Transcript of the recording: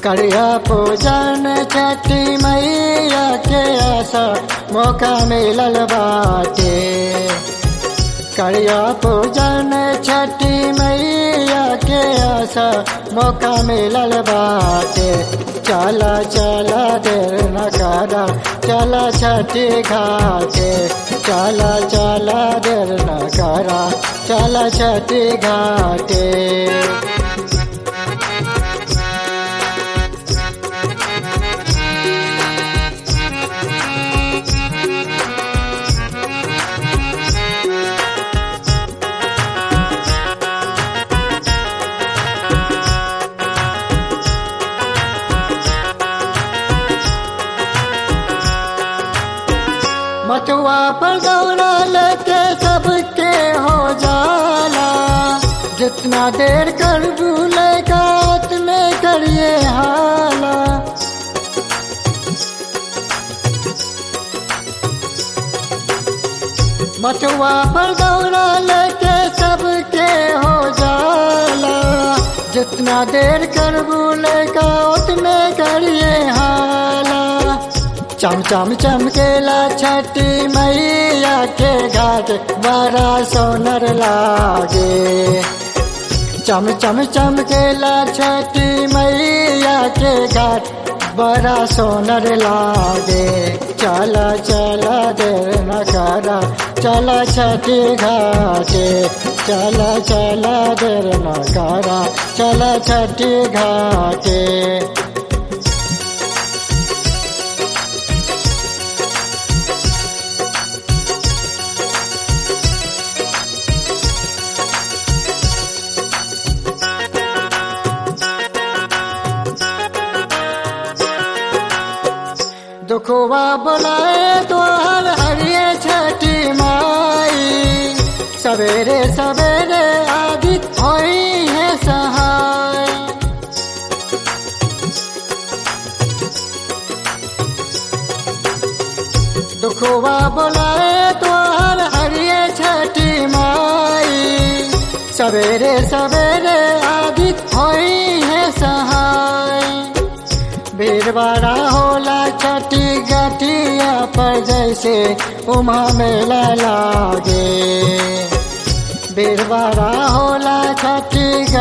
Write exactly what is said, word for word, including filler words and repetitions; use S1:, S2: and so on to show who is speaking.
S1: करिया पूजन छठी मैया के आशा मौका मिलल बाटे। करिया पूजन छठी मैया के आशा मौका मिलल बाटे। चला चला देर न करा चला छठी घाटे। चला चला देर न करा चला छठी घाटे। मथुआ पर दौड़ा लेके सबके हो जाला। जितना देर कर भूलेगा उतने करिए हाला। मथुआ पर दौड़ा लेके सबके हो जाला। जितना देर कर भूलेगा उतने करिए हाला। चम चम चमकेला छठी मैया के घाट बड़ा सोनर लागे। चम चम चमकेला छठी मैया के घाट बड़ा सोनर लागे। चला चला देर न करा चला छठी घाटे। चला चला देर न करा चला छठी घाटे। दुखवा बुलाए द्वार हरिये छठी माई। सवेरे सवेरे आदित होई है सहाय। दुखवा बुलाए द्वार हरिये छठी माई। सवेरे सवेरे आदित होई है सहाय। भीड़वाड़ा होला छठी घाटिया पर जैसे उमा मेला लागे। भीड़वाड़ा होला छठी